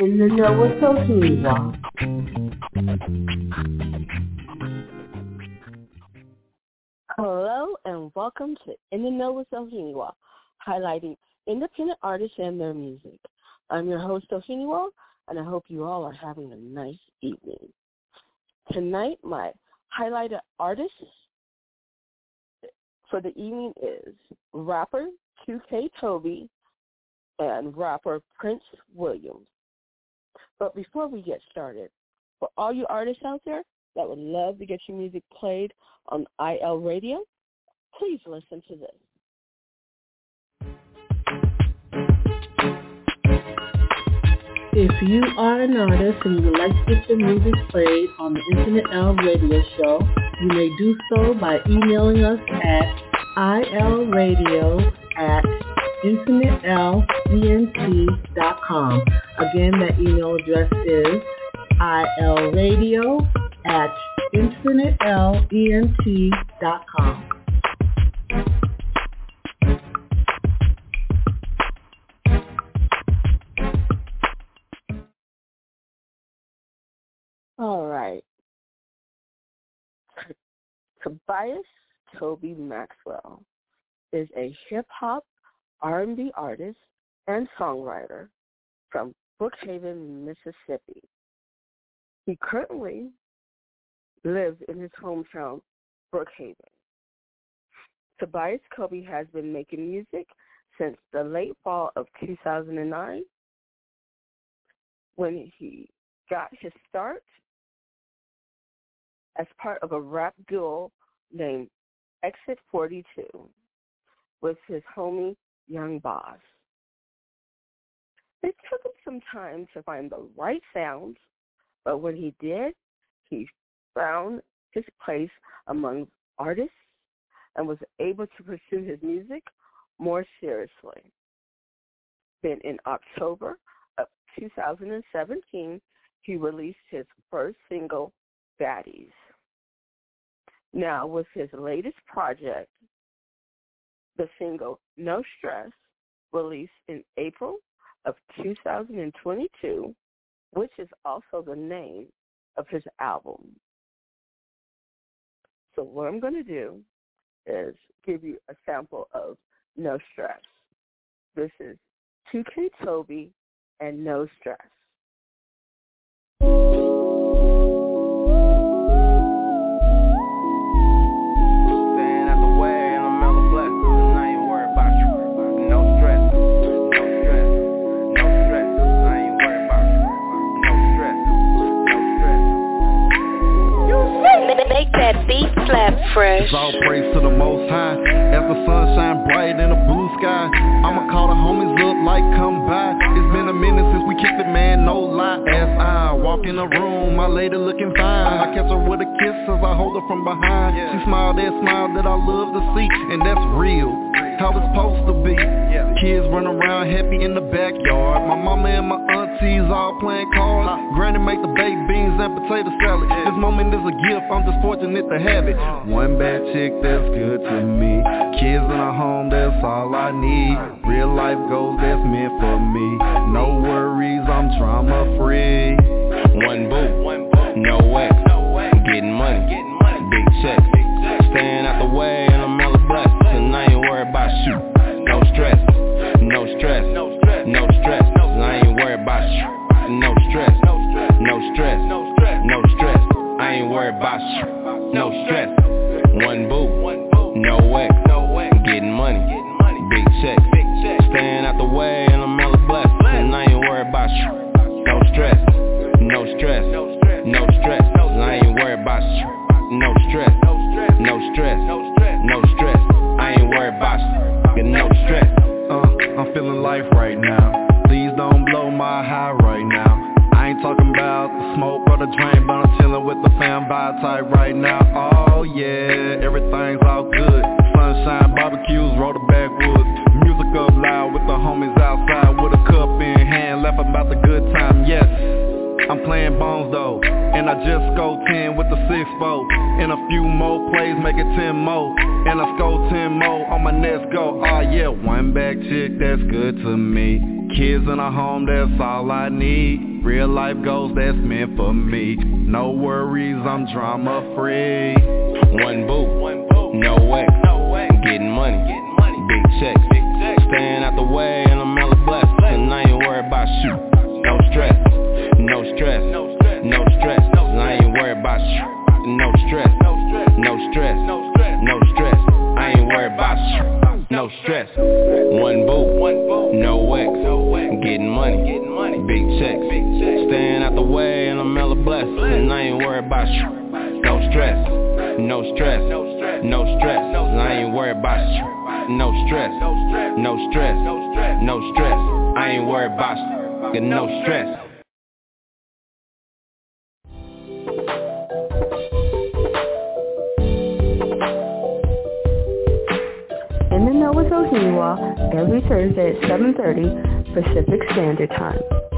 in the know with Sohiniwa. Hello and welcome to In the Know with Sohiniwa, highlighting independent artists and their music. I'm your host, Sohiniwa, and I hope you all are having a nice evening. Tonight, my highlighted artist for the evening is rapper 2K Toby and rapper Prince Williams. But before we get started, for all you artists out there that would love to get your music played on IL Radio, please listen to this. If you are an artist and you would like to get your music played on the Infinite L Radio Show, you may do so by emailing us at ilradio@infinitelent.com. Again, that email address is ilradio@infinitelent.com. All right. Tobias Toby Maxwell is a hip-hop R&B artist and songwriter from Brookhaven, Mississippi. He currently lives in his hometown, Brookhaven. Tobias Toby has been making music since the late fall of 2009 when he got his start as part of a rap duo named Exit 42 with his homie Young Boss. It took him some time to find the right sounds, but when he did, he found his place among artists and was able to pursue his music more seriously. Then in October of 2017, he released his first single, Baddies. Now, with his latest project, the single No Stress, released in April of 2022, which is also the name of his album. So what I'm going to do is give you a sample of No Stress. This is 2K Toby and No Stress. Make that beat slap fresh. All praise to the Most High. As the sun shine bright in the blue sky, I'ma call the homies up like come by. It's been a minute since we kicked it, man, no lie. As I walk in the room, my lady looking fine. I catch her with a kiss as I hold her from behind. She smiled that smile that I love to see, and that's real, how it's supposed to be. Kids run around happy in the backyard. My mama and my aunties all playing cards. Granny make the baked beans and potato salad. This moment is a gift, I'm just fortunate to have it. One bad chick that's good to me. Kids in a home, that's all I need. Real life goals that's meant for me. No worries, I'm drama free. One boo, no way. Getting money, big check. Staying out the way and I'm hella blessed. And I ain't worried about you. No stress, no stress, no stress. I ain't worried about you. No stress, no stress, no stress. I ain't worried about you. No stress. One boo, no way. Getting money, big check. Staying out the way and I'm hella blessed. And I ain't worried about you. No stress, no stress, no stress. I ain't worried about you. No stress, no stress, no stress. I ain't worried about you. No stress. I'm feeling life right now. Please don't blow my high right now. I ain't talking about the smoke or the drain, but I'm chilling with the fam vibe type right now. Oh yeah, everything's all good. Sunshine, barbecues, roll the backwoods. Music up loud with the homies outside with a cup in hand, laugh about the good time, yes. I'm playing bones though, and I I just go 10 with the 6-4. And a few more plays, make it 10 more. And I score 10 more on my next go. Oh yeah, one bag chick, that's good to me. Kids in a home, that's all I need. Real life goals, that's meant for me. No worries, I'm drama free. One boo, no way. Getting money, big checks. Staying out the way and I'm hella blessed. And I ain't worried about you. No stress, no stress, no stress. I ain't worried about you. No stress, no stress, no stress. I ain't worried about you. No stress. One boo, no ex. Getting money, big checks. Staying out the way and I'm hella blessed. And I ain't worried about you. No stress, no stress, no stress. I ain't worried about you. No stress, no stress, no stress. I ain't worried about you. No stress. In the Know with Ohiwa, every Thursday at 7:30 Pacific Standard Time.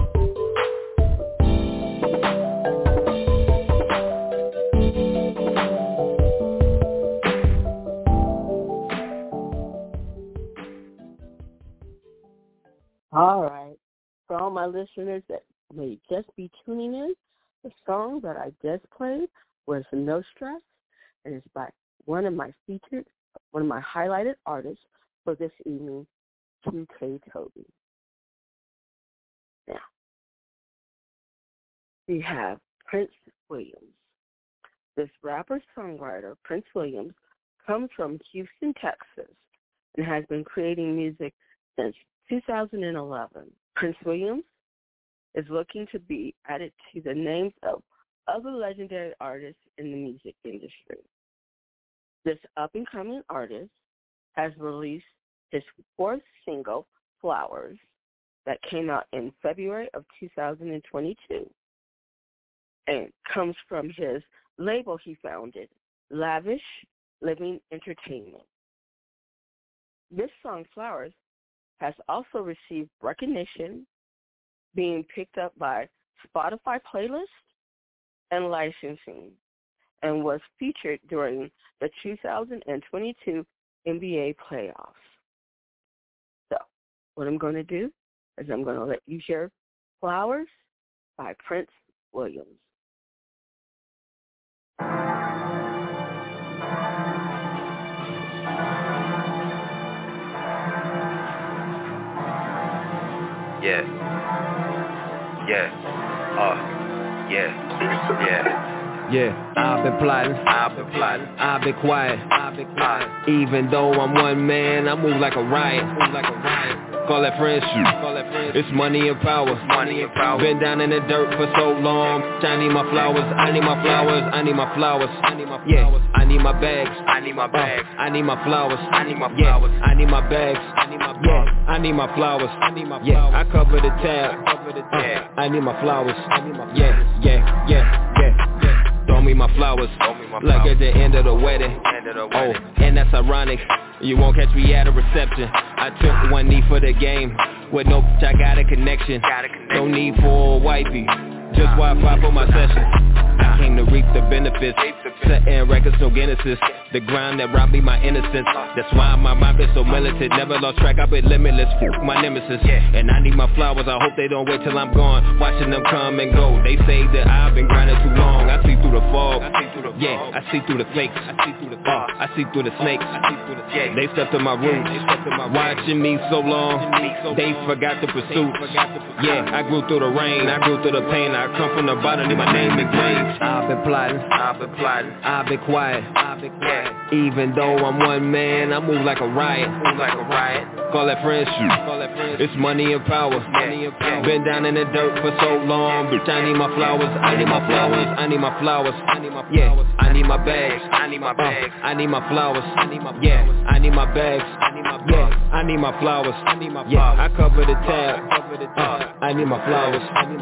All right. For all my listeners that may just be tuning in, the song that I just played was No Stress, and it's by one of my highlighted artists for this evening, 2K Toby. Now, we have Prince Williams. This rapper-songwriter, Prince Williams, comes from Houston, Texas, and has been creating music since 2011. Prince Williams is looking to be added to the names of other legendary artists in the music industry. This up-and-coming artist has released his fourth single, Flowers, that came out in February of 2022, and comes from his label he founded, Lavish Living Entertainment. This song, Flowers, has also received recognition, being picked up by Spotify playlists and licensing, and was featured during the 2022 NBA playoffs. So, what I'm going to do is I'm going to let you hear Flowers by Prince Williams. Yeah, I've been plotting, I've been quiet, even though I'm one man, I move like a riot, call that friendship, it's money and power, been down in the dirt for so long, I need my flowers, I need my flowers, I need my flowers, yeah, I need my bags, I need my flowers, I need my bags, yeah, I need my flowers, yeah, I cover the tab, I need my flowers, yeah. Throw me my flowers, like at the end of the wedding. Oh, and that's ironic, you won't catch me at a reception. I took one knee for the game, with no I got a connection. No need for a wifey, just Wi-Fi for my session. I came to reap the benefits, setting records, no Guinnesses. The ground that robbed me my innocence, that's why my mind been so militant. Never lost track, I've been limitless, my nemesis. And I need my flowers, I hope they don't wait till I'm gone, watching them come and go. They say that I've been grinding too long, I see through the fog, yeah, I see through the fakes, I see through the snakes, they stepped to my roots, watching me so long, they forgot the pursuit. Yeah, I grew through the rain, I grew through the pain, I come from the bottom, need my name engraved. I've been plotting, I've been quiet, even though I'm one man, I move like a riot, call that friendship, it's money and power, been down in the dirt for so long, bitch, I need my flowers, I need my flowers, I need my flowers, yeah, I need my bags, I need my flowers, yeah, I need my bags, yeah, I need my flowers, yeah, I cover the tab, I need my flowers,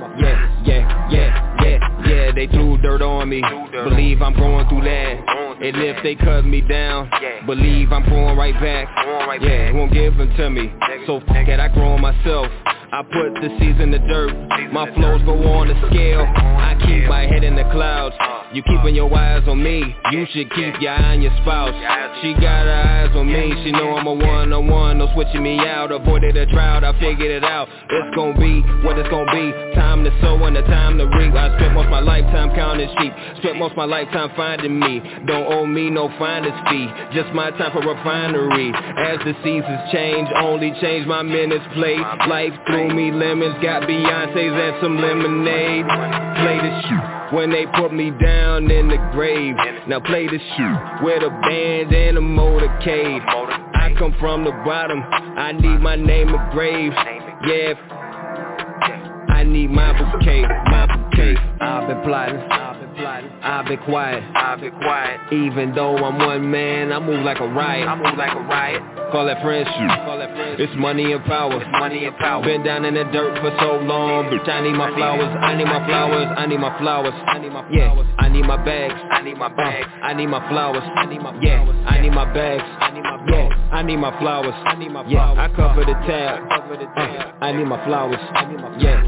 yeah, they threw dirt on me, believe I'm going through that, and if they cut me down, believe I'm growing right back, yeah, won't give them to me, so fuck it, I grow myself, I put the seeds in the dirt, my flows go on the scale. I keep my head in the clouds. You keeping your eyes on me, you should keep your eye on your spouse. She got her eyes on me, she know I'm a one-on-one. No switching me out, avoided a drought, I figured it out. It's gonna be what it's gonna be, time to sow and the time to reap. I spent most my lifetime counting sheep, spent most my lifetime finding me. Don't owe me no finder's fee, just my time for refinery. As the seasons change, only change my minutes played. Life threw me lemons, got Beyonce's and some lemonade. Play the shoot when they put me down in the grave. Now play the shoot with a band and a motorcade. I come from the bottom, I need my name engraved. Yeah, I need my bouquet, my bouquet. I've been plotting, I've been quiet, even though I'm one man, I move like a riot, Call that friendship, it's money and power, Been down in the dirt for so long, bitch, I need my flowers, I need my flowers, yeah, I need my bags, I need my flowers, yeah, I need my bags, yeah, I need my flowers, yeah, I cover the tab, I need my flowers, yeah.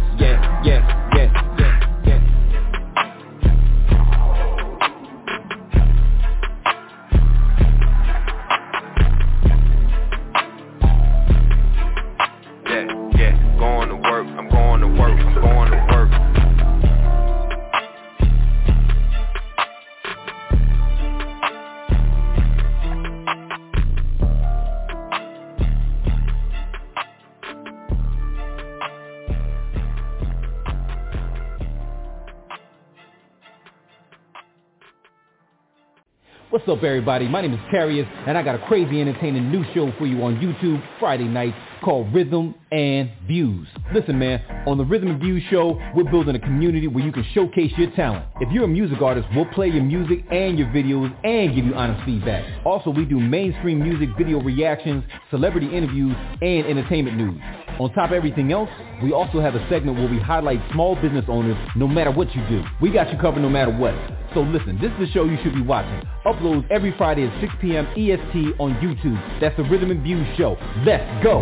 Going to work, I'm going to work. What's up, everybody? My name is Carius, and I got a crazy entertaining new show for you on YouTube Friday nights called Rhythm and Views. Listen, man, on the Rhythm and Views show, we're building a community where you can showcase your talent. If you're a music artist, we'll play your music and your videos and give you honest feedback. Also, we do mainstream music video reactions, celebrity interviews, and entertainment news. On top of everything else, we also have a segment where we highlight small business owners no matter what you do. We got you covered no matter what. So listen, this is the show you should be watching. Uploads every Friday at 6 p.m. EST on YouTube. That's the Rhythm and Views show. Let's go.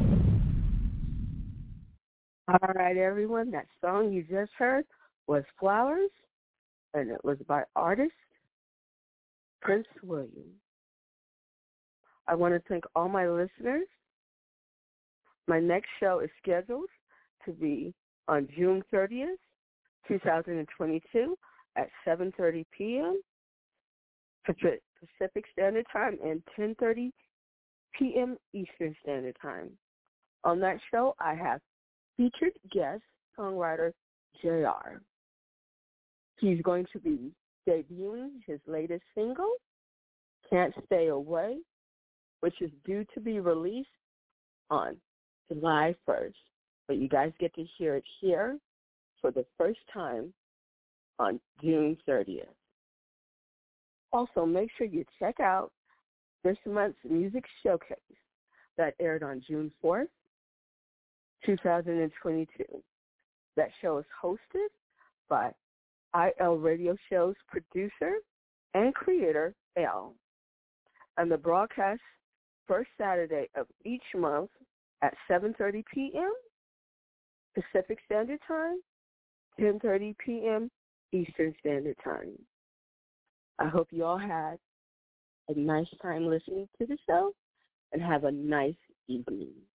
All right, everyone. That song you just heard was Flowers, and it was by artist Prince William. I want to thank all my listeners. My next show is scheduled to be on June 30th, 2022 at 7:30 p.m. Pacific Standard Time and 10:30 p.m. Eastern Standard Time. On that show, I have featured guest songwriter JR. He's going to be debuting his latest single, Can't Stay Away, which is due to be released on July 1st. But you guys get to hear it here for the first time on June 30th. Also, make sure you check out this month's music showcase that aired on June 4th, 2022. That show is hosted by IL Radio Show's producer and creator, L. And the broadcast first Saturday of each month at 7:30 p.m. Pacific Standard Time, 10:30 p.m. Eastern Standard Time. I hope you all had a nice time listening to the show and have a nice evening.